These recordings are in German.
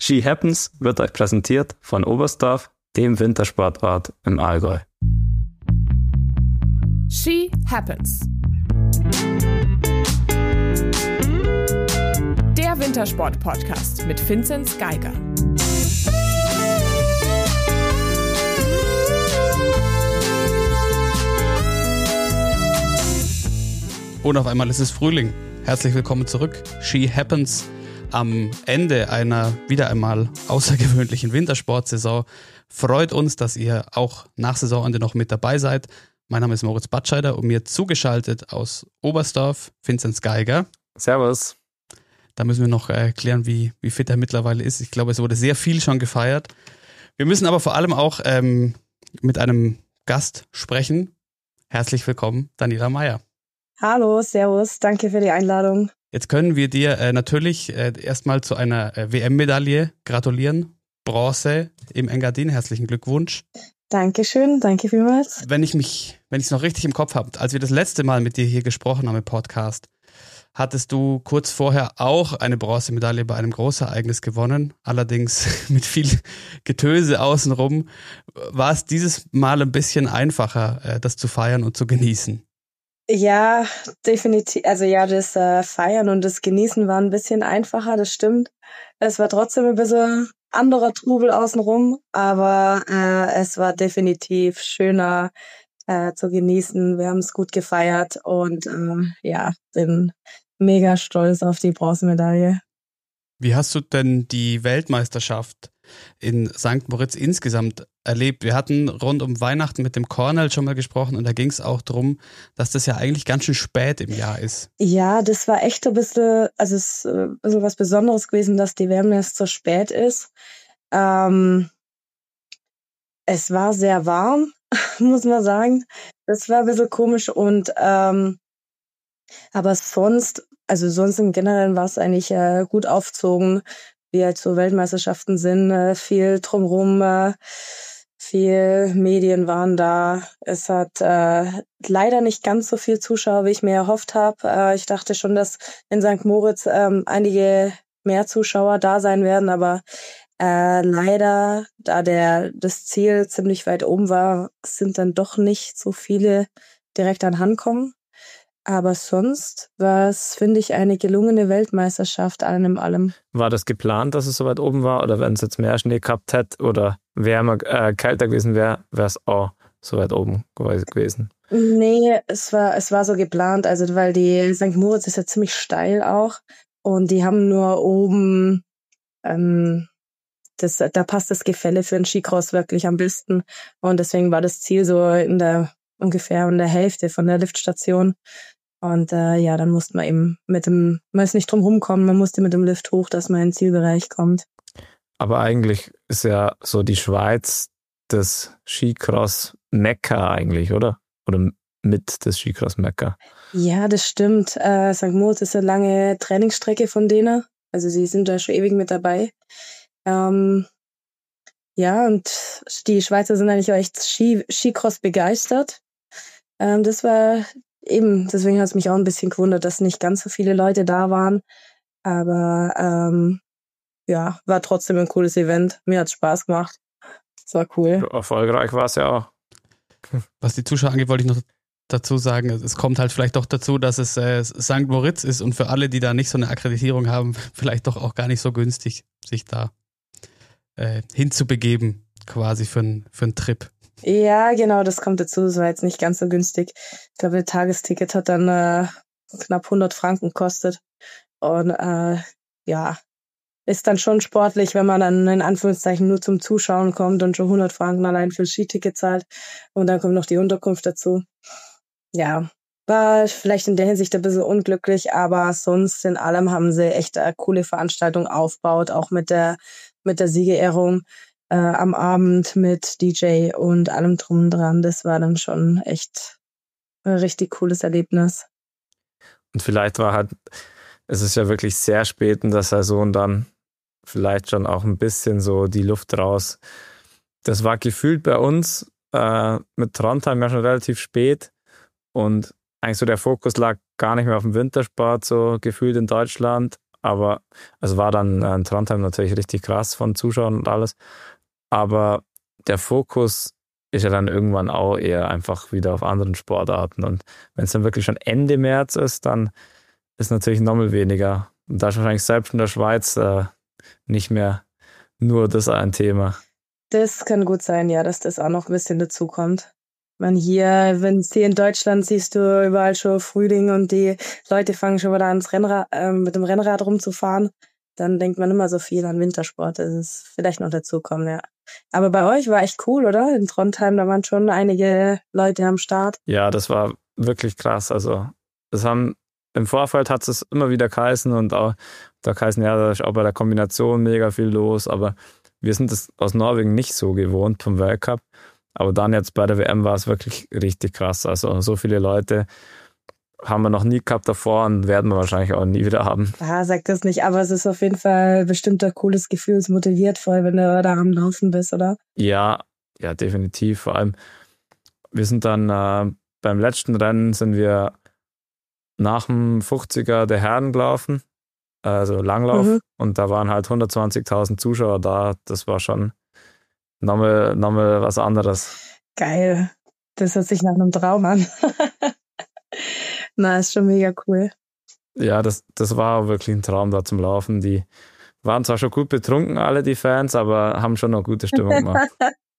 Ski Happens wird euch präsentiert von Oberstdorf, dem Wintersportort im Allgäu. Ski Happens. Der Wintersport-Podcast mit Vinzenz Geiger. Und auf einmal ist es Frühling. Herzlich willkommen zurück. Ski Happens am Ende einer wieder einmal außergewöhnlichen Wintersportsaison. Freut uns, dass ihr auch nach Saisonende noch mit dabei seid. Mein Name ist Moritz Batscheider und mir zugeschaltet aus Oberstdorf Vinzenz Geiger. Servus. Da müssen wir noch klären, wie fit er mittlerweile ist. Ich glaube, es wurde sehr viel schon gefeiert. Wir müssen aber vor allem auch mit einem Gast sprechen. Herzlich willkommen, Daniela Meyer. Hallo, servus, danke für die Einladung. Jetzt können wir dir natürlich erstmal zu einer WM-Medaille gratulieren. Bronze im Engadin. Herzlichen Glückwunsch. Dankeschön, danke vielmals. Wenn ich es noch richtig im Kopf habe, als wir das letzte Mal mit dir hier gesprochen haben im Podcast, hattest du kurz vorher auch eine Bronzemedaille bei einem Großereignis gewonnen, allerdings mit viel Getöse außenrum. War es dieses Mal ein bisschen einfacher, das zu feiern und zu genießen? Ja, definitiv. Also ja, das Feiern und das Genießen war ein bisschen einfacher, das stimmt. Es war trotzdem ein bisschen anderer Trubel außenrum, aber es war definitiv schöner zu genießen. Wir haben es gut gefeiert und bin mega stolz auf die Bronzemedaille. Wie hast du denn die Weltmeisterschaft in St. Moritz insgesamt erlebt? Wir hatten rund um Weihnachten mit dem Cornell schon mal gesprochen und da ging es auch darum, dass das ja eigentlich ganz schön spät im Jahr ist. Ja, das war echt ein bisschen, also es ist ein bisschen was Besonderes gewesen, dass die WM erst so spät ist. Es war sehr warm, muss man sagen. Das war ein bisschen komisch und aber sonst im Generellen war es eigentlich gut aufgezogen, wie halt so Weltmeisterschaften sind, viel drumherum, viel Medien waren da. Es hat leider nicht ganz so viel Zuschauer, wie ich mir erhofft habe. Ich dachte schon, dass in St. Moritz einige mehr Zuschauer da sein werden, aber leider, da das Ziel ziemlich weit oben war, sind dann doch nicht so viele direkt ankommen. Aber sonst war es, finde ich, eine gelungene Weltmeisterschaft, allem in allem. War das geplant, dass es so weit oben war? Oder wenn es jetzt mehr Schnee gehabt hätte oder wärmer, kälter gewesen wäre, wäre es auch so weit oben gewesen? Nee, es war so geplant, also weil die St. Moritz ist ja ziemlich steil auch und die haben nur oben, da passt das Gefälle für einen Skicross wirklich am besten und deswegen war das Ziel so ungefähr in der Hälfte von der Liftstation. Und dann musste man eben man ist nicht drum rumkommen, man musste mit dem Lift hoch, dass man in den Zielbereich kommt. Aber eigentlich ist ja so die Schweiz das Skicross-Mekka eigentlich, oder? Oder mit das Skicross-Mekka. Ja, das stimmt. St. Moritz ist eine lange Trainingsstrecke von denen. Also sie sind da schon ewig mit dabei. Und die Schweizer sind eigentlich auch echt Skicross begeistert. Das war eben, deswegen hat es mich auch ein bisschen gewundert, dass nicht ganz so viele Leute da waren. Aber war trotzdem ein cooles Event. Mir hat es Spaß gemacht. Es war cool. Erfolgreich war es ja auch. Was die Zuschauer angeht, wollte ich noch dazu sagen, es kommt halt vielleicht doch dazu, dass es St. Moritz ist und für alle, die da nicht so eine Akkreditierung haben, vielleicht doch auch gar nicht so günstig, sich da hinzubegeben, quasi für einen Trip. Ja, genau, das kommt dazu. Das war jetzt nicht ganz so günstig. Ich glaube, ein Tagesticket hat dann knapp 100 Franken gekostet. Und ist dann schon sportlich, wenn man dann in Anführungszeichen nur zum Zuschauen kommt und schon 100 Franken allein für das Skiticket zahlt. Und dann kommt noch die Unterkunft dazu. Ja, war vielleicht in der Hinsicht ein bisschen unglücklich, aber sonst in allem haben sie echt eine coole Veranstaltung aufgebaut, auch mit der Siegerehrung. Am Abend mit DJ und allem drum und dran. Das war dann schon echt ein richtig cooles Erlebnis. Und vielleicht es ist ja wirklich sehr spät in der Saison dann vielleicht schon auch ein bisschen so die Luft raus. Das war gefühlt bei uns mit Trondheim ja schon relativ spät und eigentlich so der Fokus lag gar nicht mehr auf dem Wintersport, so gefühlt in Deutschland. Aber es war dann in Trondheim natürlich richtig krass von Zuschauern und alles. Aber der Fokus ist ja dann irgendwann auch eher einfach wieder auf anderen Sportarten. Und wenn es dann wirklich schon Ende März ist, dann ist natürlich nochmal weniger. Und da ist wahrscheinlich selbst in der Schweiz nicht mehr nur das ein Thema. Das kann gut sein, ja, dass das auch noch ein bisschen dazukommt. Wenn hier in Deutschland siehst du überall schon Frühling und die Leute fangen schon wieder an, mit dem Rennrad rumzufahren, dann denkt man immer so viel an Wintersport. Das ist vielleicht noch dazukommen, ja. Aber bei euch war echt cool, oder? In Trondheim, da waren schon einige Leute am Start. Ja, das war wirklich krass. Also im Vorfeld hat es immer wieder geheißen und auch da geheißen, ja, da ist auch bei der Kombination mega viel los, aber wir sind es aus Norwegen nicht so gewohnt vom Weltcup. Aber dann jetzt bei der WM war es wirklich richtig krass. Also so viele Leute haben wir noch nie gehabt davor und werden wir wahrscheinlich auch nie wieder haben. Ah, sag das nicht, aber es ist auf jeden Fall bestimmt ein cooles Gefühl, es motiviert voll, wenn du da am Laufen bist, oder? Ja, definitiv. Vor allem, wir sind dann beim letzten Rennen sind wir nach dem 50er der Herren gelaufen, also Langlauf, und da waren halt 120.000 Zuschauer da. Das war schon nochmal was anderes. Geil. Das hört sich nach einem Traum an. Na, ist schon mega cool. Ja, das war wirklich ein Traum da zum Laufen. Die waren zwar schon gut betrunken, alle die Fans, aber haben schon noch gute Stimmung gemacht.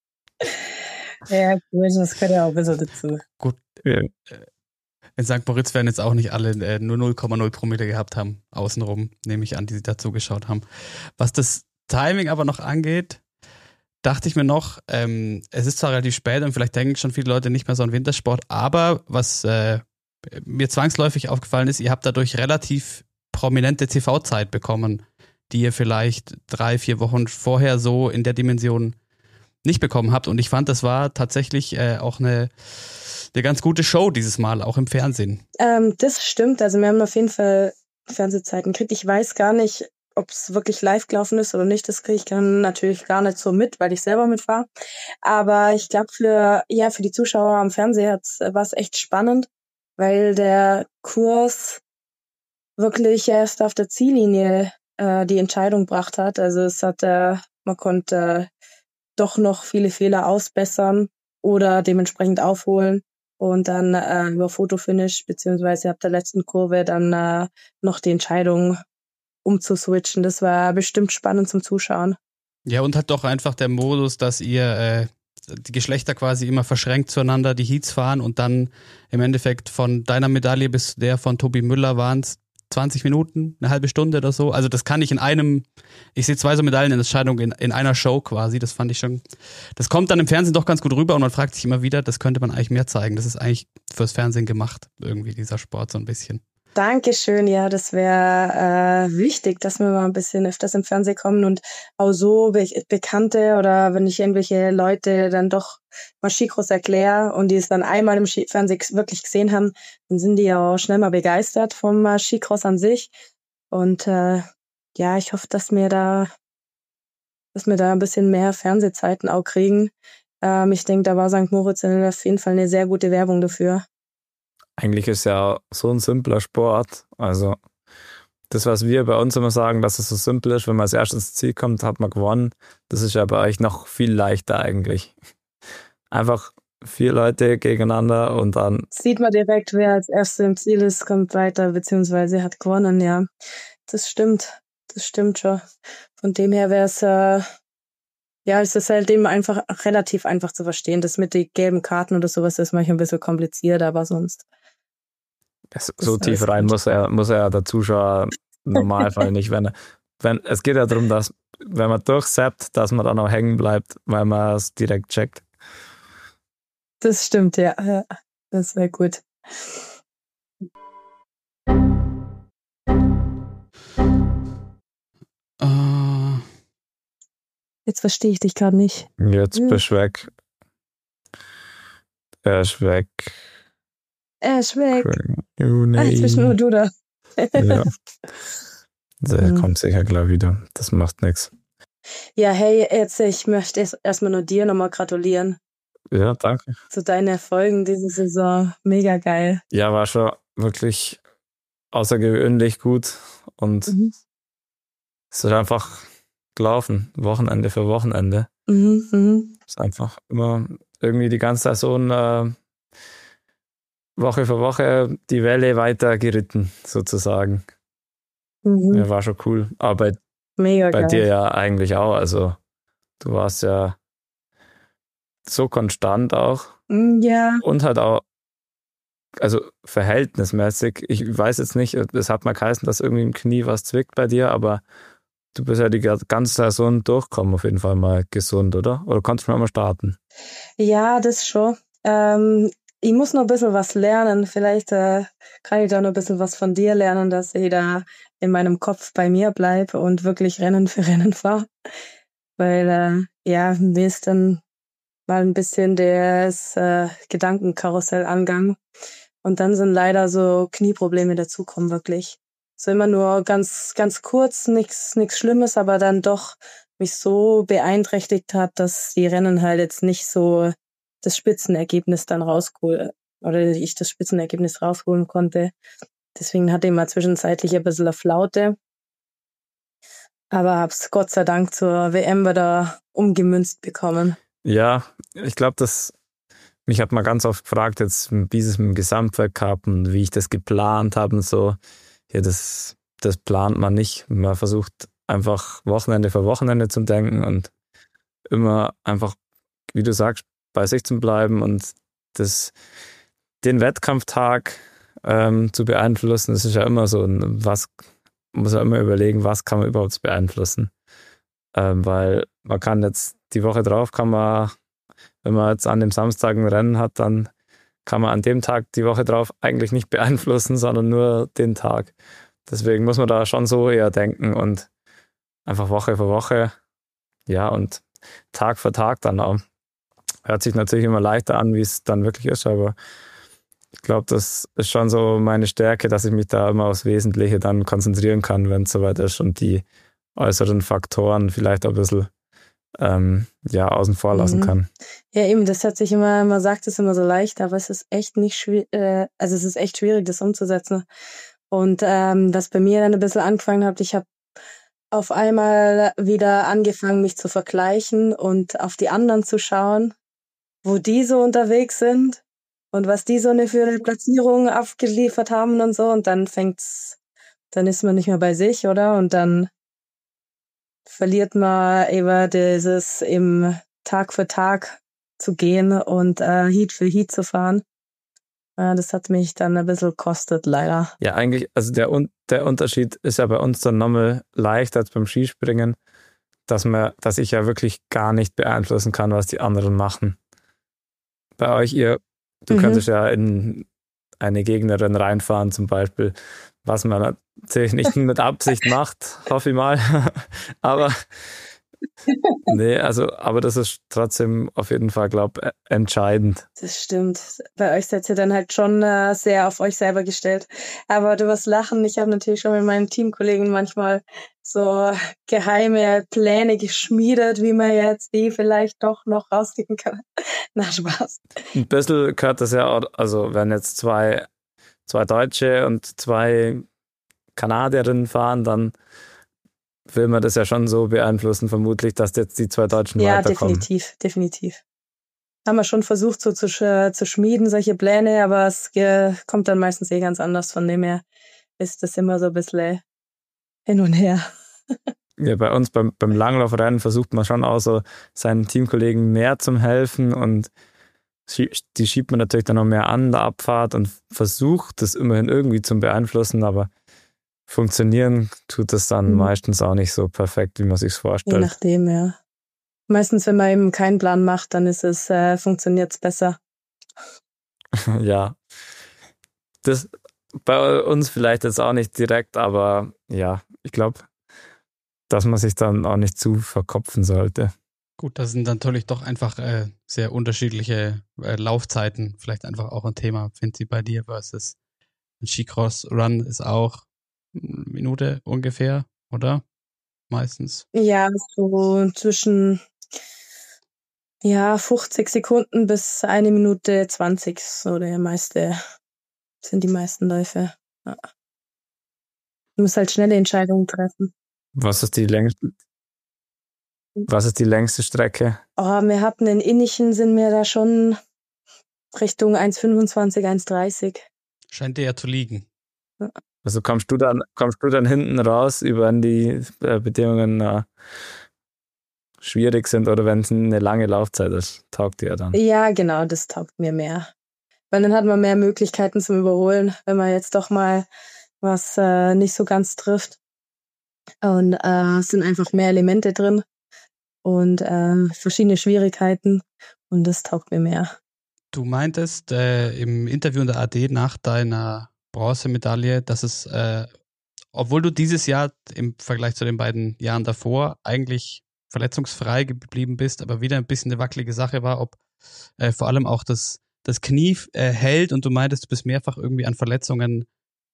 Ja, cool, das gehört ja auch ein bisschen dazu. Gut. Ja. In St. Moritz werden jetzt auch nicht alle nur 0,0 Promille gehabt haben, außenrum, nehme ich an, die dazu geschaut haben. Was das Timing aber noch angeht, dachte ich mir noch, es ist zwar relativ spät und vielleicht denken schon viele Leute nicht mehr so an Wintersport, aber was mir zwangsläufig aufgefallen ist, ihr habt dadurch relativ prominente TV-Zeit bekommen, die ihr vielleicht 3-4 Wochen vorher so in der Dimension nicht bekommen habt. Und ich fand, das war tatsächlich auch eine ganz gute Show dieses Mal, auch im Fernsehen. Das stimmt, also wir haben auf jeden Fall Fernsehzeiten gekriegt. Ich weiß gar nicht, ob es wirklich live gelaufen ist oder nicht, das kriege ich dann natürlich gar nicht so mit, weil ich selber mitfahre. Aber ich glaube, für die Zuschauer am Fernseher war es echt spannend, weil der Kurs wirklich erst auf der Ziellinie die Entscheidung gebracht hat. Also man konnte doch noch viele Fehler ausbessern oder dementsprechend aufholen und dann über Fotofinish beziehungsweise ab der letzten Kurve dann noch die Entscheidung umzuswitchen. Das war bestimmt spannend zum Zuschauen. Ja, und halt doch einfach der Modus, dass ihr die Geschlechter quasi immer verschränkt zueinander die Heats fahren und dann im Endeffekt von deiner Medaille bis der von Tobi Müller waren es 20 Minuten, eine halbe Stunde oder so. Also das kann ich ich sehe 2 so Medaillen in der Entscheidung in einer Show quasi. Das fand ich schon, das kommt dann im Fernsehen doch ganz gut rüber und man fragt sich immer wieder, das könnte man eigentlich mehr zeigen. Das ist eigentlich fürs Fernsehen gemacht, irgendwie dieser Sport so ein bisschen. Dankeschön, ja, das wäre wichtig, dass wir mal ein bisschen öfters im Fernsehen kommen und auch so Bekannte oder wenn ich irgendwelche Leute dann doch mal Skicross erkläre und die es dann einmal im Fernsehen wirklich gesehen haben, dann sind die ja auch schnell mal begeistert vom Skicross an sich. Und ich hoffe, dass wir da ein bisschen mehr Fernsehzeiten auch kriegen. Ich denke, da war St. Moritz auf jeden Fall eine sehr gute Werbung dafür. Eigentlich ist ja so ein simpler Sport. Also das, was wir bei uns immer sagen, dass es so simpel ist, wenn man als erstes ins Ziel kommt, hat man gewonnen. Das ist ja bei euch noch viel leichter eigentlich. Einfach 4 Leute gegeneinander und dann sieht man direkt, wer als Erster im Ziel ist, kommt weiter, beziehungsweise hat gewonnen, ja. Das stimmt schon. Von dem her wäre es, es ist halt eben einfach relativ einfach zu verstehen. Das mit den gelben Karten oder sowas ist manchmal ein bisschen kompliziert, aber sonst. So tief rein muss er der Zuschauer im Normalfall nicht. Es geht ja darum, dass, wenn man durchsappt, dass man dann auch hängen bleibt, weil man es direkt checkt. Das stimmt, ja. Das wäre gut. Jetzt verstehe ich dich gerade nicht. Jetzt bist du weg. Er ist weg. Jetzt Nee. bist nur du da. Ja. Der kommt sicher gleich wieder. Das macht nichts. Ja, hey, ich möchte erstmal nur dir nochmal gratulieren. Ja, danke. Zu deinen Erfolgen diese Saison. Mega geil. Ja, war schon wirklich außergewöhnlich gut und Es ist einfach gelaufen, Wochenende für Wochenende. Es ist einfach immer irgendwie die ganze Saison Woche für Woche die Welle weiter geritten, sozusagen. Ja, war schon cool. Aber Mega bei geil. dir ja eigentlich auch. Also du warst ja so konstant auch Ja, und halt auch, also verhältnismäßig. Ich weiß jetzt nicht, es hat mal geheißen, dass irgendwie im Knie was zwickt bei dir, aber du bist ja die ganze Saison durchkommen, auf jeden Fall mal gesund, oder? Oder konntest du mal starten? ja, das schon. Ich muss noch ein bisschen was lernen. Vielleicht kann ich da noch ein bisschen was von dir lernen, dass ich da in meinem Kopf bei mir bleibe und wirklich Rennen für Rennen fahre. Weil, ja, mir ist dann mal ein bisschen das Gedankenkarussell angegangen. Und dann sind leider so Knieprobleme dazukommen, wirklich. So immer nur ganz, ganz kurz, nichts Schlimmes, aber dann doch mich so beeinträchtigt hat, dass die Rennen halt jetzt nicht so das Spitzenergebnis dann rausholen, oder ich das Spitzenergebnis rausholen konnte. Deswegen hatte ich mal zwischenzeitlich ein bisschen eine Flaute. Aber hab's Gott sei Dank zur WM wieder umgemünzt bekommen. Ja, ich glaube, mich hat man ganz oft gefragt, jetzt wie es mit dem Gesamtweltcup und wie ich das geplant habe und so. Ja, das plant man nicht. Man versucht einfach Wochenende für Wochenende zu denken und immer einfach, wie du sagst, bei sich zu bleiben und den Wettkampftag zu beeinflussen. Das ist ja immer so, was muss man immer überlegen, was kann man überhaupt beeinflussen. Weil man kann jetzt die Woche drauf, wenn man jetzt an dem Samstag ein Rennen hat, dann kann man an dem Tag die Woche drauf eigentlich nicht beeinflussen, sondern nur den Tag. Deswegen muss man da schon so eher denken und einfach Woche für Woche, ja, und Tag für Tag dann auch. Hört sich natürlich immer leichter an, wie es dann wirklich ist, aber ich glaube, das ist schon so meine Stärke, dass ich mich da immer aufs Wesentliche dann konzentrieren kann, wenn es soweit ist und die äußeren Faktoren vielleicht auch ein bisschen außen vor lassen kann. Ja, eben, das hört sich immer, man sagt es immer so leicht, aber es ist echt nicht schwierig, also es ist echt schwierig, das umzusetzen. Und was bei mir dann ein bisschen angefangen hat, ich habe auf einmal wieder angefangen, mich zu vergleichen und auf die anderen zu schauen, wo die so unterwegs sind und was die so für eine Platzierung abgeliefert haben und so. Und dann dann ist man nicht mehr bei sich, oder? Und dann verliert man eben dieses im Tag für Tag zu gehen und Heat für Heat zu fahren. Das hat mich dann ein bisschen gekostet, leider. Ja, eigentlich, also der Unterschied ist ja bei uns dann nochmal leichter als beim Skispringen, dass ich ja wirklich gar nicht beeinflussen kann, was die anderen machen. Bei euch, du könntest ja in eine Gegnerin reinfahren zum Beispiel, was man natürlich nicht mit Absicht macht, hoffe ich mal. Aber nee, aber das ist trotzdem auf jeden Fall, glaube ich, entscheidend. Das stimmt. Bei euch seid ihr dann halt schon sehr auf euch selber gestellt. Aber du wirst lachen. Ich habe natürlich schon mit meinen Teamkollegen manchmal so geheime Pläne geschmiedet, wie man jetzt die vielleicht doch noch rauskriegen kann. Na, Spaß. Ein bisschen gehört das ja auch, also wenn jetzt zwei Deutsche und 2 Kanadierinnen fahren, dann will man das ja schon so beeinflussen, vermutlich, dass jetzt die 2 Deutschen weiterkommen. Ja, definitiv. Haben wir schon versucht, so zu schmieden, solche Pläne, aber es kommt dann meistens ganz anders. Von dem her ist das immer so ein bisschen hin und her. Ja, bei uns beim Langlaufrennen versucht man schon auch so seinen Teamkollegen mehr zum Helfen und die schiebt man natürlich dann noch mehr an der Abfahrt und versucht das immerhin irgendwie zu beeinflussen, aber funktionieren tut das dann meistens auch nicht so perfekt, wie man sich vorstellt. Je nachdem, ja. Meistens, wenn man eben keinen Plan macht, dann funktioniert es besser. Ja. Das bei uns vielleicht jetzt auch nicht direkt, aber ja, ich glaube, dass man sich dann auch nicht zu verkopfen sollte. Gut, das sind natürlich doch einfach sehr unterschiedliche Laufzeiten. Vielleicht einfach auch ein Thema, finde ich, bei dir versus ein Skicross-Run ist auch 1 Minute ungefähr, oder? Meistens. Ja, so zwischen 50 Sekunden bis 1 Minute 20, so sind die meisten Läufe. Ja. Du musst halt schnelle Entscheidungen treffen. Was ist die längste Strecke? Oh, wir hatten in Innichen, sind wir da schon Richtung 1,25, 1,30. Scheint dir ja zu liegen. Also kommst du dann hinten raus, wenn die Bedingungen schwierig sind oder wenn es eine lange Laufzeit ist, taugt dir dann. Ja, genau, das taugt mir mehr. Weil dann hat man mehr Möglichkeiten zum Überholen, wenn man jetzt doch mal was nicht so ganz trifft. Und es sind einfach mehr Elemente drin und verschiedene Schwierigkeiten und das taugt mir mehr. Du meintest im Interview in der AD nach deiner Bronzemedaille, dass es, obwohl du dieses Jahr im Vergleich zu den beiden Jahren davor eigentlich verletzungsfrei geblieben bist, aber wieder ein bisschen eine wackelige Sache war, ob vor allem auch das Knie hält und du meintest, du bist mehrfach irgendwie an Verletzungen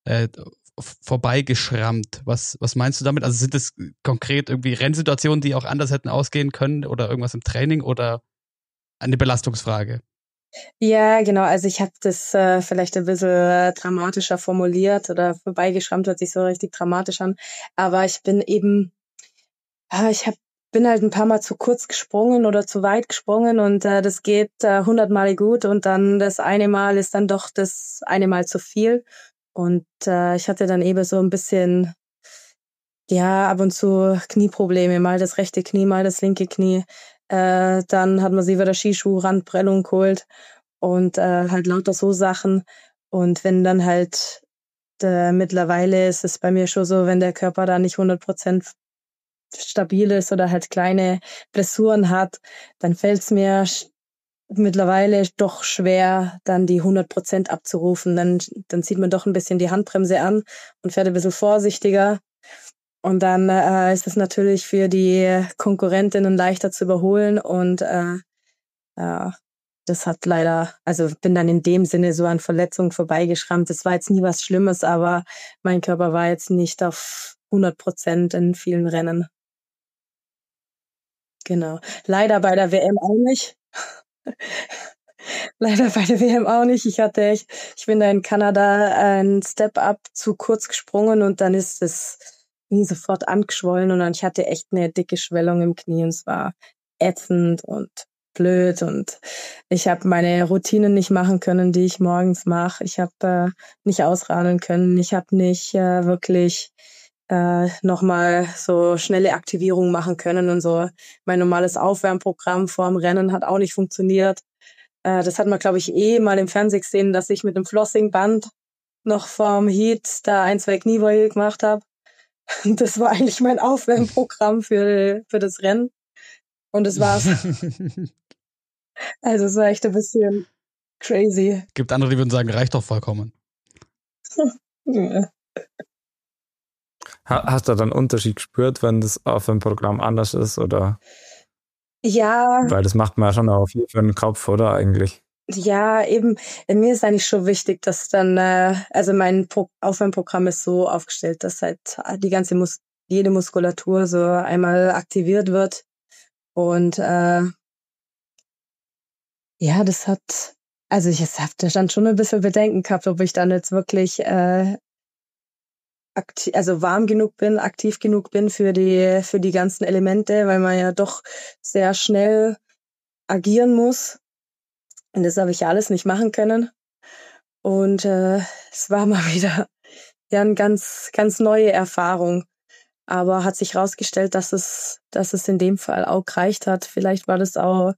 vorbeigeschrammt. Was meinst du damit? Also sind das konkret irgendwie Rennsituationen, die auch anders hätten ausgehen können oder irgendwas im Training oder eine Belastungsfrage? Ja, genau. Also ich habe das vielleicht ein bisschen dramatischer formuliert oder vorbeigeschrammt, hört sich so richtig dramatisch an. Aber ich bin eben, bin halt ein paar Mal zu kurz gesprungen oder zu weit gesprungen und das geht 100 Mal gut und dann das eine Mal ist dann doch das eine Mal zu viel. Und ich hatte dann eben so ein bisschen, ja, ab und zu Knieprobleme, mal das rechte Knie, mal das linke Knie. Dann hat man sich wieder Skischuh-Randprellung geholt und halt lauter so Sachen. Und wenn dann halt mittlerweile ist es bei mir schon so, wenn der Körper da nicht 100% stabil ist oder halt kleine Blessuren hat, dann fällt es mir mittlerweile doch schwer, dann die 100% abzurufen. Dann zieht man doch ein bisschen die Handbremse an und fährt ein bisschen vorsichtiger. Und dann ist es natürlich für die Konkurrentinnen leichter zu überholen und das hat leider, also bin dann in dem Sinne so an Verletzungen vorbeigeschrammt. Das war jetzt nie was Schlimmes, aber mein Körper war jetzt nicht auf 100% in vielen Rennen. Genau. Leider bei der WM auch nicht. Leider bei der WM auch nicht. Ich bin da in Kanada ein Step-Up zu kurz gesprungen und dann ist das Knie sofort angeschwollen und dann ich hatte echt eine dicke Schwellung im Knie und es war ätzend und blöd und ich habe meine Routinen nicht machen können, die ich morgens mache. Ich habe nicht ausradeln können. Ich habe nicht wirklich nochmal so schnelle Aktivierungen machen können und so. Mein normales Aufwärmprogramm vorm Rennen hat auch nicht funktioniert. Das hat man, glaube ich, mal im Fernsehen gesehen, dass ich mit einem Flossingband noch vorm Heat da 1, 2 Kniebeuge gemacht habe. Das war eigentlich mein Aufwärmprogramm für das Rennen. Und das war's. Also es war echt ein bisschen crazy. Gibt andere, die würden sagen, reicht doch vollkommen. Ja. Hast du da einen Unterschied gespürt, wenn das auf einem Programm anders ist? Oder? Ja. Weil das macht man ja schon auch viel für den Kopf, oder eigentlich? Ja, eben. Mir ist eigentlich schon wichtig, dass dann, also mein Aufwärmprogramm ist so aufgestellt, dass halt jede Muskulatur so einmal aktiviert wird. Und ja, das hat, also ich habe da dann schon ein bisschen Bedenken gehabt, ob ich dann jetzt wirklich warm genug bin, aktiv genug bin für die ganzen Elemente, weil man ja doch sehr schnell agieren muss. Und das habe ich ja alles nicht machen können. Und es war mal wieder ja eine ganz, ganz neue Erfahrung. Aber hat sich herausgestellt, dass es in dem Fall auch gereicht hat. Vielleicht war das auch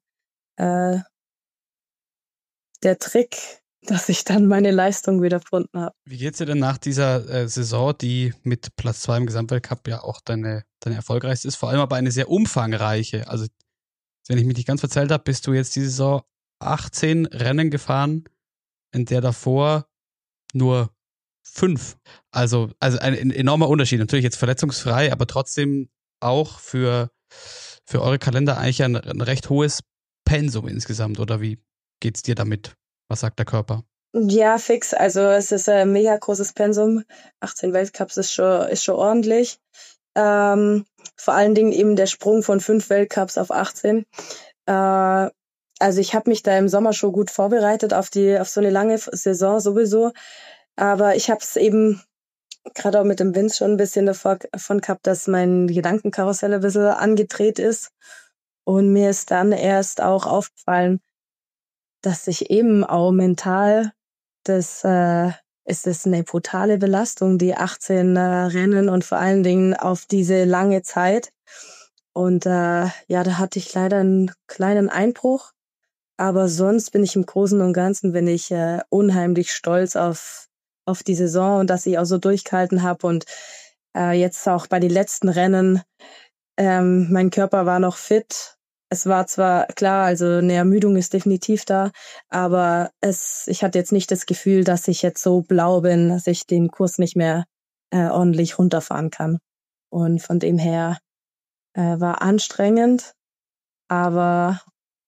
der Trick, dass ich dann meine Leistung wieder gefunden habe. Wie geht's dir denn nach dieser Saison, die mit Platz 2 im Gesamtweltcup ja auch deine erfolgreichste ist, vor allem aber eine sehr umfangreiche? Also, wenn ich mich nicht ganz verzählt habe, bist du jetzt diese Saison 18 Rennen gefahren, in der davor nur 5. Also ein enormer Unterschied. Natürlich jetzt verletzungsfrei, aber trotzdem auch für eure Kalender eigentlich ein recht hohes Pensum insgesamt. Oder wie geht's dir damit? Was sagt der Körper? Ja, fix. Also es ist ein mega großes Pensum. 18 Weltcups ist schon ordentlich. Vor allen Dingen eben der Sprung von 5 Weltcups auf 18. Also ich habe mich da im Sommer schon gut vorbereitet auf so eine lange Saison sowieso. Aber ich habe es eben gerade auch mit dem Vince schon ein bisschen davon gehabt, dass mein Gedankenkarussell ein bisschen angedreht ist. Und mir ist dann erst auch aufgefallen, dass ich eben auch mental, ist es eine brutale Belastung, die 18 Rennen und vor allen Dingen auf diese lange Zeit. Und da hatte ich leider einen kleinen Einbruch. Aber sonst bin ich im Großen und Ganzen unheimlich stolz auf die Saison und dass ich auch so durchgehalten habe. Und jetzt auch bei den letzten Rennen, mein Körper war noch fit. Es war zwar klar, also eine Ermüdung ist definitiv da, aber ich hatte jetzt nicht das Gefühl, dass ich jetzt so blau bin, dass ich den Kurs nicht mehr ordentlich runterfahren kann. Und von dem her war anstrengend, aber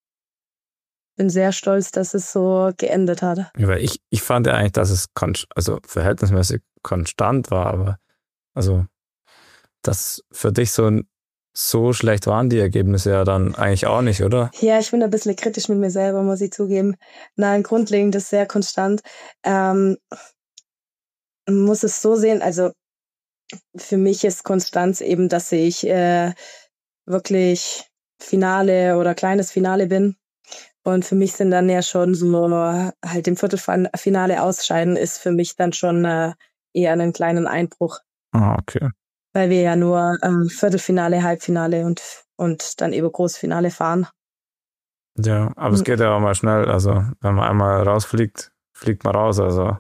bin sehr stolz, dass es so geendet hat. Ja, weil ich fand ja eigentlich, dass es verhältnismäßig konstant war, aber also das für dich so schlecht waren die Ergebnisse ja dann eigentlich auch nicht, oder? Ja, ich bin ein bisschen kritisch mit mir selber, muss ich zugeben. Nein, grundlegend ist sehr konstant. Man muss es so sehen, also für mich ist Konstanz eben, dass ich wirklich Finale oder kleines Finale bin. Und für mich sind dann ja schon so halt im Viertelfinale ausscheiden, ist für mich dann schon eher einen kleinen Einbruch. Ah, okay. Weil wir ja nur Viertelfinale, Halbfinale und dann eben Großfinale fahren. Ja, aber es geht ja auch mal schnell. Also wenn man einmal rausfliegt, fliegt man raus. Also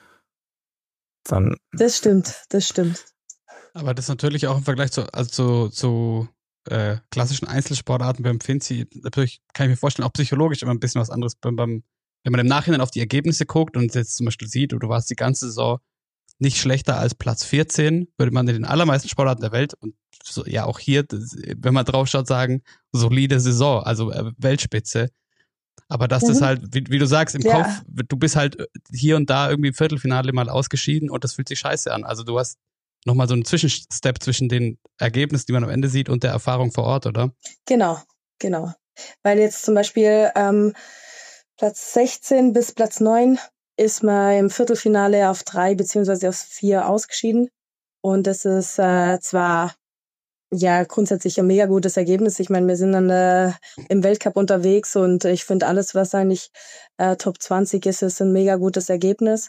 dann. Das stimmt. Aber das ist natürlich auch im Vergleich zu klassischen Einzelsportarten beim Finzi, natürlich kann ich mir vorstellen, auch psychologisch immer ein bisschen was anderes. Wenn man im Nachhinein auf die Ergebnisse guckt und jetzt zum Beispiel sieht, du warst die ganze Saison nicht schlechter als Platz 14, würde man in den allermeisten Sportarten der Welt und so, ja auch hier, wenn man drauf schaut, sagen, solide Saison, also Weltspitze. Aber dass das halt, wie du sagst, im Kopf, du bist halt hier und da irgendwie im Viertelfinale mal ausgeschieden und das fühlt sich scheiße an. Also du hast nochmal so einen Zwischenstep zwischen den Ergebnissen, die man am Ende sieht, und der Erfahrung vor Ort, oder? Genau. Weil jetzt zum Beispiel Platz 16 bis Platz 9 ist man im Viertelfinale auf 3 beziehungsweise auf 4 ausgeschieden. Und das ist zwar ja grundsätzlich ein mega gutes Ergebnis. Ich meine, wir sind dann im Weltcup unterwegs und ich finde alles, was eigentlich Top 20 ist ein mega gutes Ergebnis.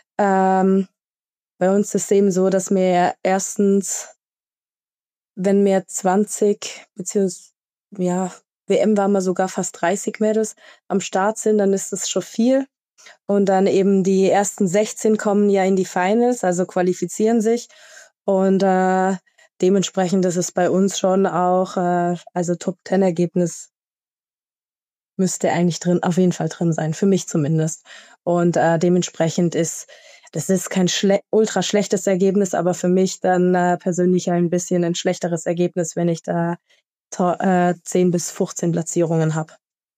Bei uns ist es eben so, dass wir erstens, wenn wir 20, beziehungsweise, WM waren wir sogar fast 30 Mädels am Start sind, dann ist das schon viel. Und dann eben die ersten 16 kommen ja in die Finals, also qualifizieren sich. Und dementsprechend ist es bei uns schon auch, also Top-10-Ergebnis müsste eigentlich auf jeden Fall drin sein, für mich zumindest. Und dementsprechend das ist kein ultra schlechtes Ergebnis, aber für mich dann persönlich ein bisschen ein schlechteres Ergebnis, wenn ich da 10 bis 15 Platzierungen habe.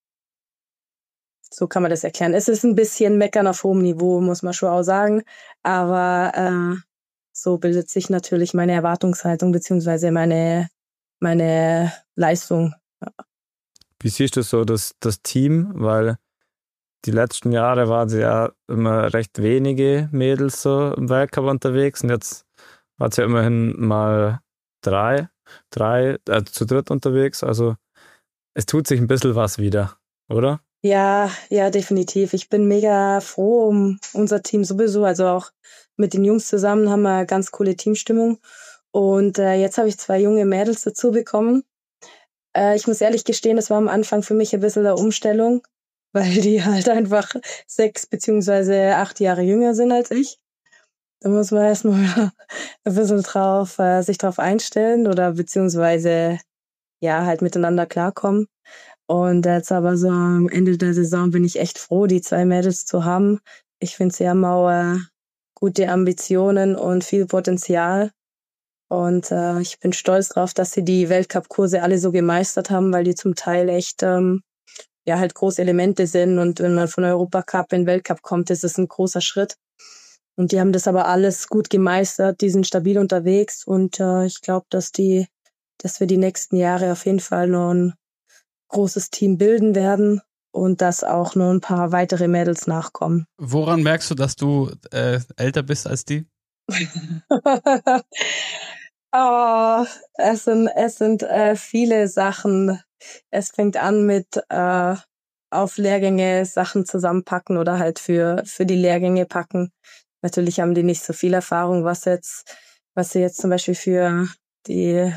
So kann man das erklären. Es ist ein bisschen Meckern auf hohem Niveau, muss man schon auch sagen, aber so bildet sich natürlich meine Erwartungshaltung beziehungsweise meine Leistung. Wie siehst du so das Team? Weil die letzten Jahre waren sie ja immer recht wenige Mädels so im Weltcup unterwegs und jetzt war es ja immerhin mal drei zu dritt unterwegs. Also es tut sich ein bisschen was wieder, oder? Ja, definitiv. Ich bin mega froh um unser Team sowieso. Also auch mit den Jungs zusammen haben wir eine ganz coole Teamstimmung. Und jetzt habe ich 2 junge Mädels dazu bekommen. Ich muss ehrlich gestehen, das war am Anfang für mich ein bisschen eine Umstellung, weil die halt einfach 6 beziehungsweise 8 Jahre jünger sind als ich. Da muss man erstmal ein bisschen sich drauf einstellen oder beziehungsweise ja halt miteinander klarkommen. Und jetzt aber so am Ende der Saison bin ich echt froh, die 2 Mädels zu haben. Ich finde, sie haben auch gute Ambitionen und viel Potenzial. Und ich bin stolz drauf, dass sie die Weltcup-Kurse alle so gemeistert haben, weil die zum Teil echt halt große Elemente sind. Und wenn man von Europacup in den Weltcup kommt, ist es ein großer Schritt. Und die haben das aber alles gut gemeistert. Die sind stabil unterwegs. Und ich glaube, dass wir die nächsten Jahre auf jeden Fall noch ein großes Team bilden werden und dass auch noch ein paar weitere Mädels nachkommen. Woran merkst du, dass du älter bist als die? Oh, es sind viele Sachen. Es fängt an mit auf Lehrgänge Sachen zusammenpacken oder halt für die Lehrgänge packen. Natürlich haben die nicht so viel Erfahrung, was sie jetzt zum Beispiel die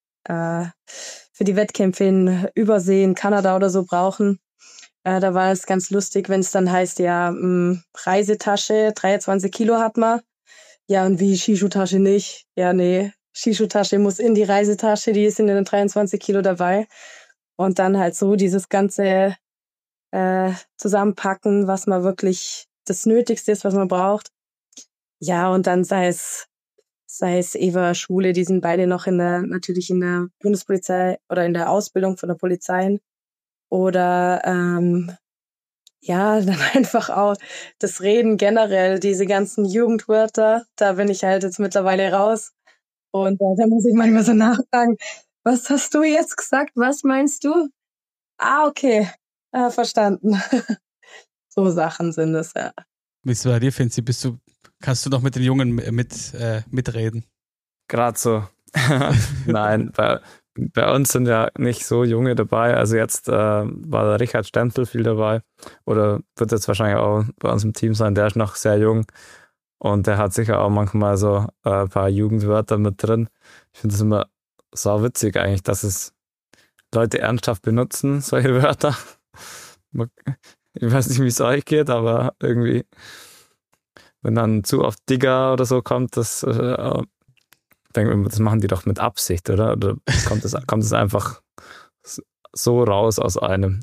für die Wettkämpfe in Übersee in Kanada oder so brauchen. Da war es ganz lustig, wenn es dann heißt, ja, Reisetasche, 23 Kilo hat man. Ja, und wie Skischuhtasche nicht? Ja, nee, Skischuhtasche muss in die Reisetasche, die ist in den 23 Kilo dabei. Und dann halt so dieses ganze zusammenpacken, was man wirklich das Nötigste ist, was man braucht. Ja, und dann sei es Eva, Schule, die sind beide noch natürlich in der Bundespolizei oder in der Ausbildung von der Polizei. Oder ja, dann einfach auch das Reden generell, diese ganzen Jugendwörter, da bin ich halt jetzt mittlerweile raus. Und da muss ich manchmal so nachfragen, was hast du jetzt gesagt? Was meinst du? Ah, okay. Verstanden. So Sachen sind es, ja. Wie ist es bei dir, Finzi? Kannst du noch mit den Jungen mitreden? Gerade so. Nein, bei uns sind ja nicht so Junge dabei. Also jetzt war der Richard Stempel viel dabei oder wird jetzt wahrscheinlich auch bei uns im Team sein. Der ist noch sehr jung und der hat sicher auch manchmal so ein paar Jugendwörter mit drin. Ich finde es immer sau witzig eigentlich, dass es Leute ernsthaft benutzen, solche Wörter. Ich weiß nicht, wie es euch geht, aber irgendwie, wenn dann zu oft Digger oder so kommt, das denke ich, das machen die doch mit Absicht, oder? Oder kommt es einfach so raus aus einem?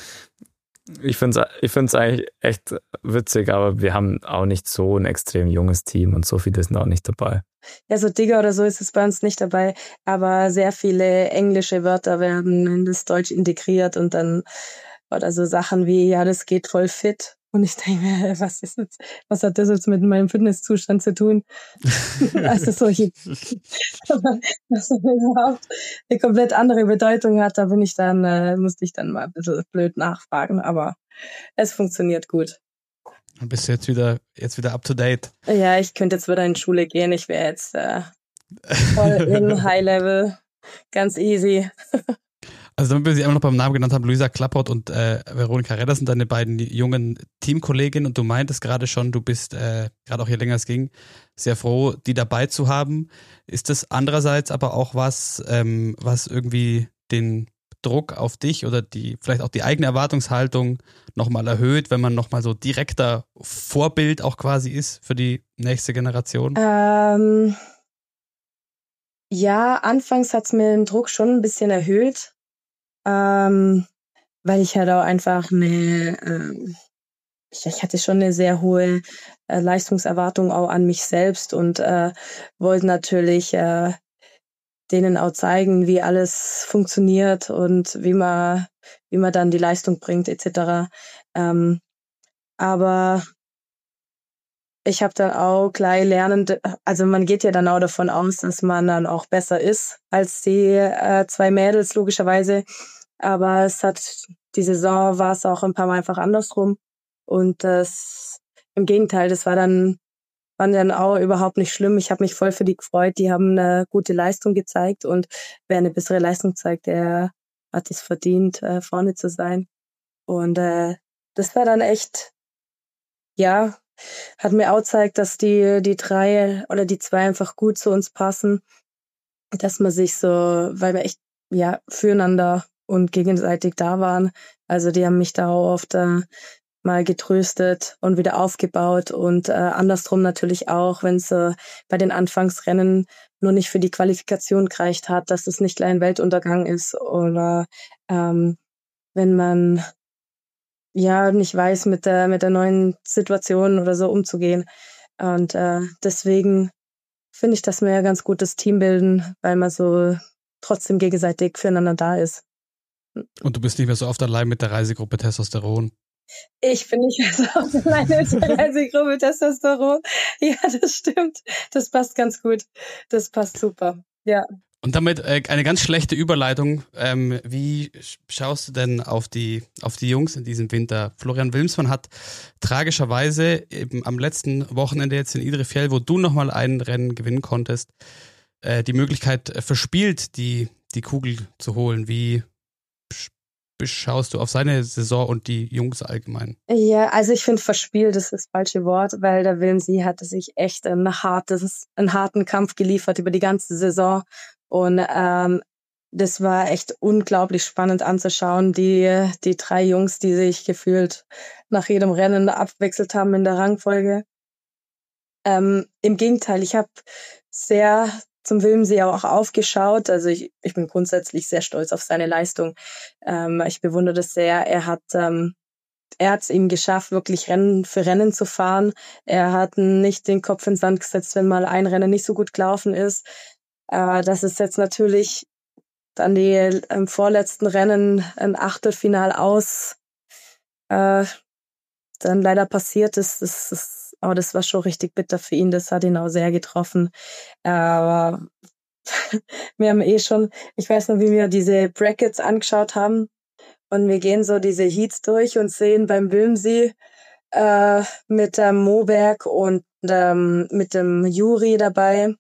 Ich finde es eigentlich echt witzig, aber wir haben auch nicht so ein extrem junges Team und so viele sind auch nicht dabei. Ja, so Digger oder so ist es bei uns nicht dabei, aber sehr viele englische Wörter werden in das Deutsch integriert und dann oder so Sachen wie, ja, das geht voll fit. Und ich denke mir, was hat das jetzt mit meinem Fitnesszustand zu tun? Also solche, was überhaupt eine komplett andere Bedeutung hat, da musste ich dann mal ein bisschen blöd nachfragen, aber es funktioniert gut. Dann bist du jetzt wieder up to date. Ja, ich könnte jetzt wieder in die Schule gehen, ich wäre jetzt voll in High Level, ganz easy. Also damit wir sie einmal noch beim Namen genannt haben, Luisa Klappert und Veronika Redder sind deine beiden jungen Teamkolleginnen und du meintest gerade schon, du bist, gerade auch je länger es ging, sehr froh, die dabei zu haben. Ist das andererseits aber auch was irgendwie den Druck auf dich oder vielleicht auch die eigene Erwartungshaltung nochmal erhöht, wenn man nochmal so direkter Vorbild auch quasi ist für die nächste Generation? Ja, anfangs hat's mir den Druck schon ein bisschen erhöht. Weil ich halt auch einfach ich hatte schon eine sehr hohe Leistungserwartung auch an mich selbst und wollte natürlich denen auch zeigen, wie alles funktioniert und wie man dann die Leistung bringt etc. Aber ich habe dann auch gleich lernend, also man geht ja dann auch davon aus, dass man dann auch besser ist als die zwei Mädels, logischerweise. Aber die Saison war es auch ein paar Mal einfach andersrum. Und im Gegenteil, war dann auch überhaupt nicht schlimm. Ich habe mich voll für die gefreut. Die haben eine gute Leistung gezeigt und wer eine bessere Leistung zeigt, der hat es verdient, vorne zu sein. Und das war dann echt, ja, hat mir auch gezeigt, dass die drei oder die zwei einfach gut zu uns passen, dass man sich so, weil wir echt ja füreinander und gegenseitig da waren. Also die haben mich da auch oft mal getröstet und wieder aufgebaut und andersrum natürlich auch, wenn es bei den Anfangsrennen nur nicht für die Qualifikation gereicht hat, dass es nicht gleich ein Weltuntergang ist oder wenn man ja nicht weiß, mit der neuen Situation oder so umzugehen. Und deswegen finde ich, dass wir ja ganz gutes Team bilden, weil man so trotzdem gegenseitig füreinander da ist. Und du bist nicht mehr so oft allein mit der Reisegruppe Testosteron? Ich bin nicht mehr so oft alleine mit der Reisegruppe Testosteron. Ja, das stimmt. Das passt ganz gut. Das passt super. Ja. Und damit eine ganz schlechte Überleitung. Wie schaust du denn auf die Jungs in diesem Winter? Florian Wilmsmann hat tragischerweise eben am letzten Wochenende jetzt in Idre-Fjell, wo du nochmal ein Rennen gewinnen konntest, die Möglichkeit verspielt, die Kugel zu holen. Wie schaust du auf seine Saison und die Jungs allgemein? Ja, also ich finde verspielt ist das falsche Wort, weil der Wilmsi hatte sich echt einen harten Kampf geliefert über die ganze Saison. Und das war echt unglaublich spannend anzuschauen. Die 3 Jungs, die sich gefühlt nach jedem Rennen abwechselt haben in der Rangfolge. Im Gegenteil, ich habe sehr zum Wilmsi auch aufgeschaut. Also ich bin grundsätzlich sehr stolz auf seine Leistung. Ich bewundere das sehr. Er hat es ihm geschafft, wirklich Rennen für Rennen zu fahren. Er hat nicht den Kopf in den Sand gesetzt, wenn mal ein Rennen nicht so gut gelaufen ist. Das ist jetzt natürlich dann die vorletzten Rennen ein Achtelfinal aus dann leider passiert ist. Aber das war schon richtig bitter für ihn. Das hat ihn auch sehr getroffen. Aber wir haben schon, ich weiß noch, wie wir diese Brackets angeschaut haben. Und wir gehen so diese Heats durch und sehen beim Wilmsi mit dem Moberg und mit dem Juri dabei.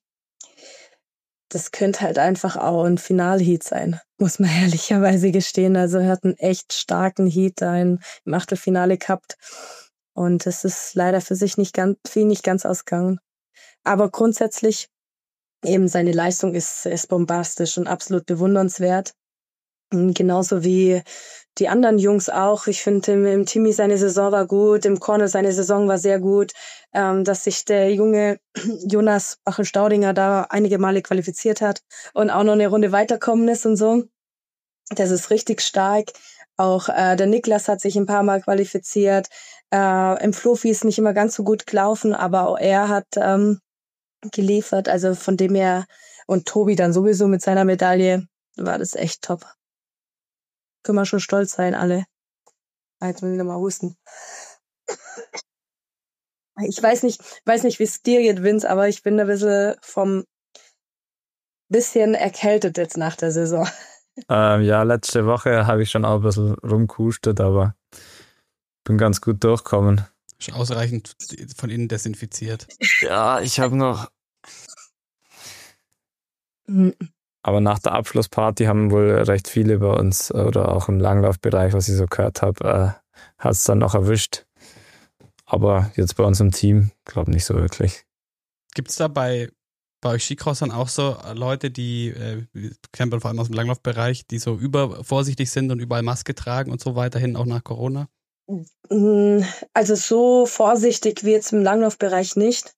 Das könnte halt einfach auch ein Finalheat sein, muss man ehrlicherweise gestehen. Also er hat einen echt starken Heat da im Achtelfinale gehabt. Und es ist leider für ihn nicht ganz ausgegangen. Aber grundsätzlich eben seine Leistung ist bombastisch und absolut bewundernswert. Genauso wie die anderen Jungs auch. Ich finde, im Timmy seine Saison war gut, im Cornel seine Saison war sehr gut. Dass sich der junge Jonas Bachel-Staudinger da einige Male qualifiziert hat und auch noch eine Runde weiterkommen ist und so. Das ist richtig stark. Auch der Niklas hat sich ein paar Mal qualifiziert. Im Flofi ist nicht immer ganz so gut gelaufen, aber auch er hat geliefert. Also von dem her, und Tobi dann sowieso mit seiner Medaille, war das echt top. Können wir schon stolz sein, alle. Jetzt muss ich nochmal husten. Ich weiß nicht, wie es dir geht, Vince, aber ich bin ein bisschen erkältet jetzt nach der Saison. Ja, letzte Woche habe ich schon auch ein bisschen rumgehustet, aber bin ganz gut durchgekommen. Schon ausreichend von innen desinfiziert. Ja, ich habe noch... Aber nach der Abschlussparty haben wohl recht viele bei uns oder auch im Langlaufbereich, was ich so gehört habe, hat es dann noch erwischt. Aber jetzt bei uns im Team, glaube nicht so wirklich. Gibt es da bei euch Skicrossern auch so Leute, die, kennt man vor allem aus dem Langlaufbereich, die so übervorsichtig sind und überall Maske tragen und so weiterhin, auch nach Corona? Also so vorsichtig wie jetzt im Langlaufbereich nicht.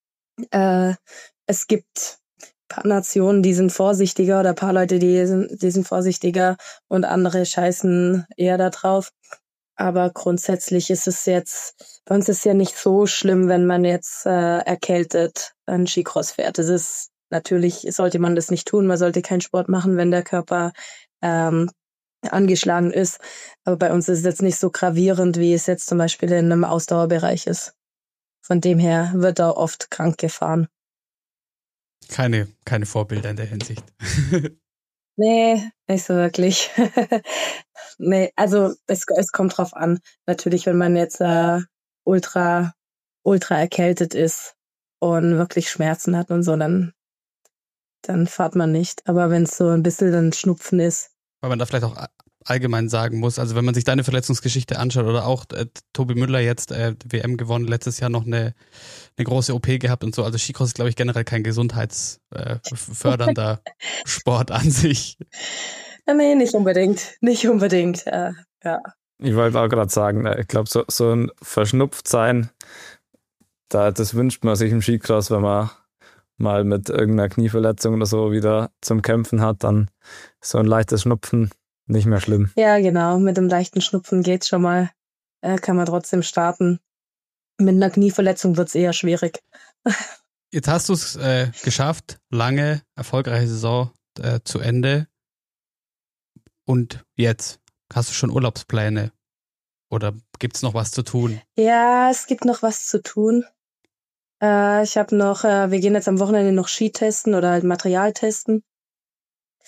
Es gibt ein paar Nationen, die sind vorsichtiger oder ein paar Leute, die sind vorsichtiger und andere scheißen eher da drauf. Aber grundsätzlich ist es jetzt, bei uns ist ja nicht so schlimm, wenn man jetzt erkältet einen Skicross fährt. Das ist natürlich, sollte man das nicht tun. Man sollte keinen Sport machen, wenn der Körper angeschlagen ist. Aber bei uns ist es jetzt nicht so gravierend, wie es jetzt zum Beispiel in einem Ausdauerbereich ist. Von dem her wird da oft krank gefahren. Keine Vorbilder in der Hinsicht. Nee, nicht so wirklich. Nee, also es kommt drauf an. Natürlich, wenn man jetzt ultra erkältet ist und wirklich Schmerzen hat und so, dann fährt man nicht. Aber wenn es so ein bisschen ein Schnupfen ist. Weil man da vielleicht auch allgemein sagen muss, also wenn man sich deine Verletzungsgeschichte anschaut oder auch Tobi Müller jetzt WM gewonnen, letztes Jahr noch eine große OP gehabt und so, also Skicross ist, glaube ich, generell kein gesundheitsfördernder Sport an sich. Nee, nicht unbedingt. Ja. Ich wollte auch gerade sagen, ich glaube, so ein Verschnupftsein, das wünscht man sich im Skicross, wenn man mal mit irgendeiner Knieverletzung oder so wieder zum Kämpfen hat, dann so ein leichtes Schnupfen nicht mehr schlimm. Ja, genau. Mit einem leichten Schnupfen geht's schon mal. Kann man trotzdem starten. Mit einer Knieverletzung wird's eher schwierig. Jetzt hast du es geschafft, lange, erfolgreiche Saison zu Ende. Und jetzt? Hast du schon Urlaubspläne? Oder gibt's noch was zu tun? Ja, es gibt noch was zu tun. Ich habe noch, wir gehen jetzt am Wochenende noch Ski testen oder halt Material testen.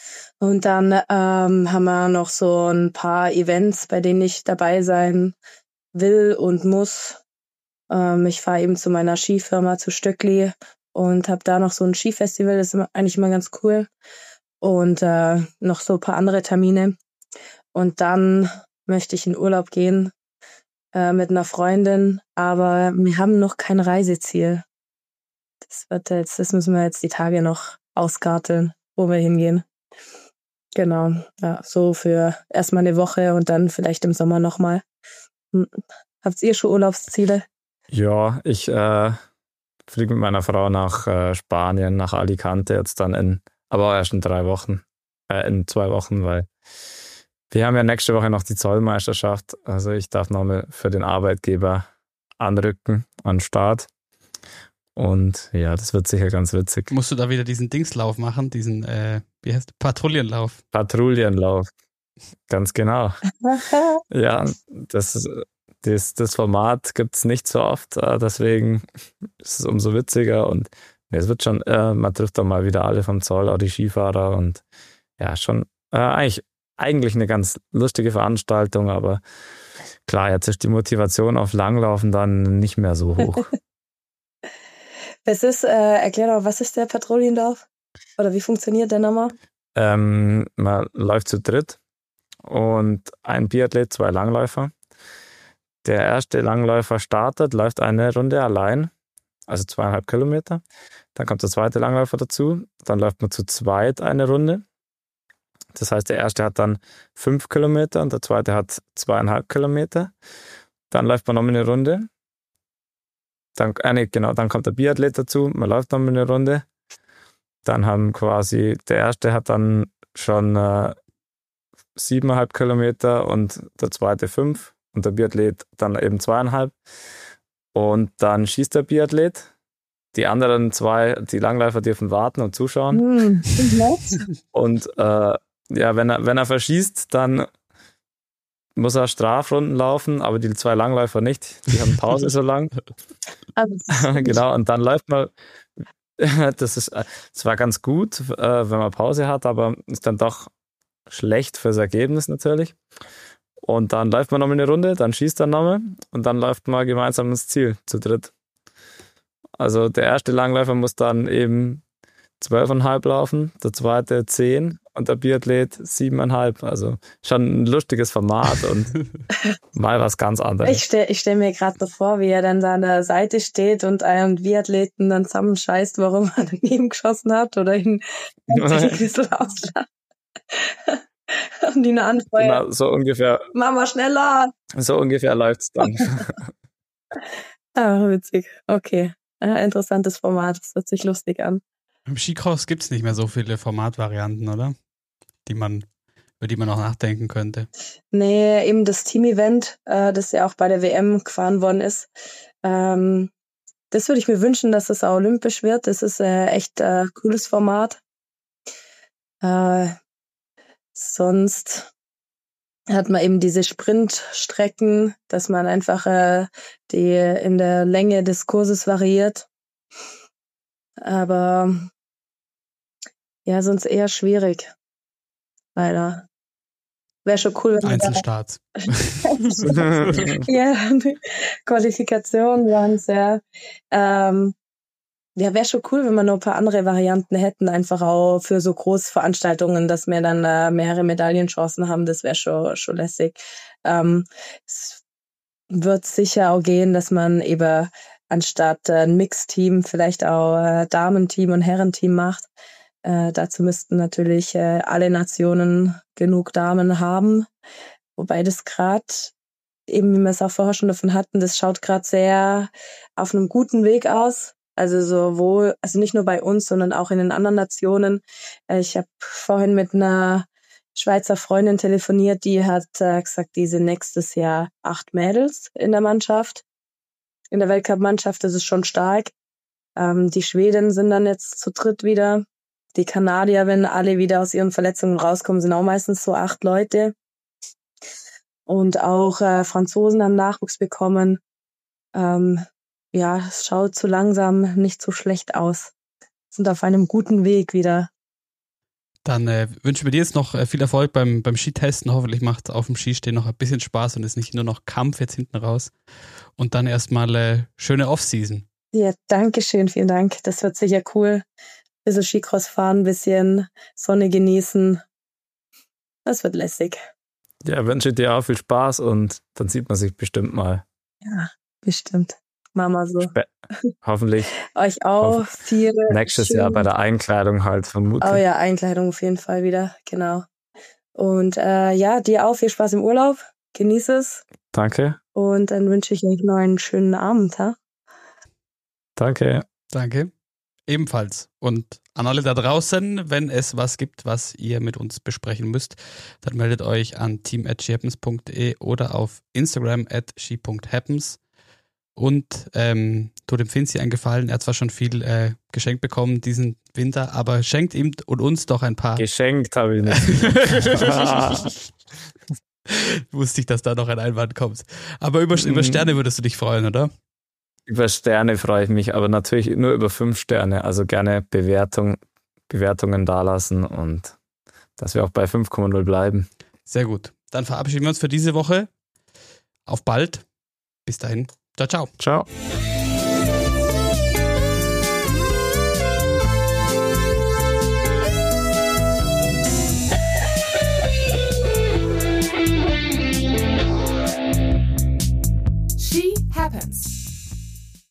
Und dann haben wir noch so ein paar Events, bei denen ich dabei sein will und muss. Ich fahre eben zu meiner Skifirma zu Stöckli und habe da noch so ein Skifestival, das ist eigentlich immer ganz cool. Und noch so ein paar andere Termine. Und dann möchte ich in Urlaub gehen mit einer Freundin, aber wir haben noch kein Reiseziel. Das müssen wir jetzt die Tage noch ausgarteln, wo wir hingehen. Genau, ja, so für erstmal eine Woche und dann vielleicht im Sommer nochmal. Habt ihr schon Urlaubsziele? Ja, ich fliege mit meiner Frau nach Spanien, nach Alicante jetzt dann aber erst in 3 Wochen, in 2 Wochen, weil wir haben ja nächste Woche noch die Zollmeisterschaft. Also ich darf nochmal für den Arbeitgeber anrücken an den Start. Und ja, das wird sicher ganz witzig. Musst du da wieder diesen Dingslauf machen, diesen, wie heißt Patrouillenlauf? Patrouillenlauf, ganz genau. Ja, das Format gibt es nicht so oft, deswegen ist es umso witziger. Und es wird schon, man trifft dann mal wieder alle vom Zoll, auch die Skifahrer. Und ja, schon eigentlich eine ganz lustige Veranstaltung, aber klar, jetzt ist die Motivation auf Langlaufen dann nicht mehr so hoch. Erklär doch, was ist der Patrouillenlauf? Oder wie funktioniert der nochmal? Man läuft zu dritt und ein Biathlet, 2 Langläufer. Der erste Langläufer startet, läuft eine Runde allein, also 2,5 Kilometer. Dann kommt der zweite Langläufer dazu, dann läuft man zu zweit eine Runde. Das heißt, der erste hat dann 5 Kilometer und der zweite hat 2,5 Kilometer. Dann läuft man nochmal eine Runde. Dann kommt der Biathlet dazu, man läuft nochmal eine Runde. Dann der erste hat dann schon 7,5 Kilometer und der zweite 5 und der Biathlet dann eben 2,5. Und dann schießt der Biathlet. Die anderen 2, die Langläufer, dürfen warten und zuschauen. Und wenn er verschießt, dann muss er Strafrunden laufen, aber die 2 Langläufer nicht. Die haben Pause so lang. Genau, und dann läuft man. Das war ganz gut, wenn man Pause hat, aber ist dann doch schlecht fürs Ergebnis natürlich. Und dann läuft man nochmal eine Runde, dann schießt er nochmal und dann läuft man gemeinsam ins Ziel, zu dritt. Also der erste Langläufer muss dann eben 12,5 laufen, der zweite 10 und der Biathlet 7,5. Also schon ein lustiges Format und mal was ganz anderes. Ich stell mir gerade so vor, wie er dann da an der Seite steht und einen Biathleten dann zusammenscheißt, warum er daneben geschossen hat oder ihn ein bisschen auslacht. Und ihn anfeuert. Genau, so ungefähr. Mama, schneller! So ungefähr läuft's dann. Witzig. Okay. Interessantes Format. Das hört sich lustig an. Im Skicross gibt es nicht mehr so viele Formatvarianten, oder? Über die man auch nachdenken könnte. Nee, eben das Team-Event, das ja auch bei der WM gefahren worden ist. Das würde ich mir wünschen, dass das auch olympisch wird. Das ist echt cooles Format. Sonst hat man eben diese Sprintstrecken, dass man einfach die in der Länge des Kurses variiert. Aber ja, sonst eher schwierig. Leider. Wäre schon cool, wenn Einzelstarts. Ja, Qualifikationen waren sehr. Ja, wäre schon cool, wenn wir noch ein paar andere Varianten hätten, einfach auch für so Großveranstaltungen, dass wir dann mehrere Medaillenchancen haben. Das wäre schon lässig. Es wird sicher auch gehen, dass man eben anstatt ein Mixteam vielleicht auch Damenteam und Herrenteam macht. Dazu müssten natürlich alle Nationen genug Damen haben. Wobei das gerade, eben wie wir es auch vorher schon davon hatten, das schaut gerade sehr auf einem guten Weg aus. Also nicht nur bei uns, sondern auch in den anderen Nationen. Ich habe vorhin mit einer Schweizer Freundin telefoniert, die hat gesagt, die sind nächstes Jahr 8 Mädels in der Mannschaft. In der Weltcup-Mannschaft, das ist schon stark. Die Schweden sind dann jetzt zu dritt wieder. Die Kanadier, wenn alle wieder aus ihren Verletzungen rauskommen, sind auch meistens so 8 Leute. Und auch Franzosen haben Nachwuchs bekommen. Ja, es schaut so langsam nicht so schlecht aus. Sind auf einem guten Weg wieder. Dann wünschen wir dir jetzt noch viel Erfolg beim Skitesten. Hoffentlich macht auf dem Skistehen noch ein bisschen Spaß und ist nicht nur noch Kampf jetzt hinten raus. Und dann erstmal schöne Off-Season. Ja, danke schön, vielen Dank. Das wird sicher cool. Ein bisschen Skicross fahren, ein bisschen Sonne genießen. Das wird lässig. Ja, wünsche dir auch viel Spaß und dann sieht man sich bestimmt mal. Ja, bestimmt. Mama so. Hoffentlich. Euch auch viel. Nächstes Jahr bei der Einkleidung halt vermutlich. Oh ja, Einkleidung auf jeden Fall wieder, genau. Und dir auch viel Spaß im Urlaub. Genieß es. Danke. Und dann wünsche ich euch noch einen schönen Abend. Ha? Danke. Ebenfalls. Und an alle da draußen, wenn es was gibt, was ihr mit uns besprechen müsst, dann meldet euch an team@shehappens.de oder auf Instagram @she.happens. Und tut dem Finzi einen Gefallen. Er hat zwar schon viel geschenkt bekommen diesen Winter, aber schenkt ihm und uns doch ein paar. Geschenkt habe ich nicht. Wusste ich, dass da noch ein Einwand kommt. Aber über Sterne würdest du dich freuen, oder? Über Sterne freue ich mich, aber natürlich nur über 5 Sterne. Also gerne Bewertungen dalassen und dass wir auch bei 5,0 bleiben. Sehr gut. Dann verabschieden wir uns für diese Woche. Auf bald. Bis dahin. Ciao, ciao. Ciao. She Happens.